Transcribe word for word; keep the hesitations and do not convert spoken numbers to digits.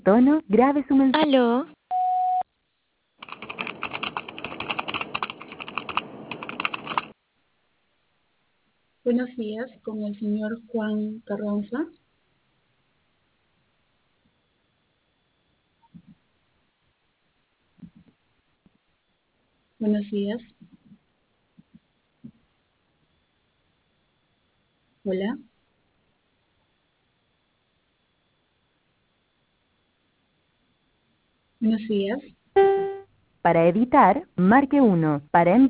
tono, grabe su mensaje. Aló, Buenos días, con el señor Juan Carranza. Buenos días. Hola. Buenos días. Para editar, marque uno. Para enviar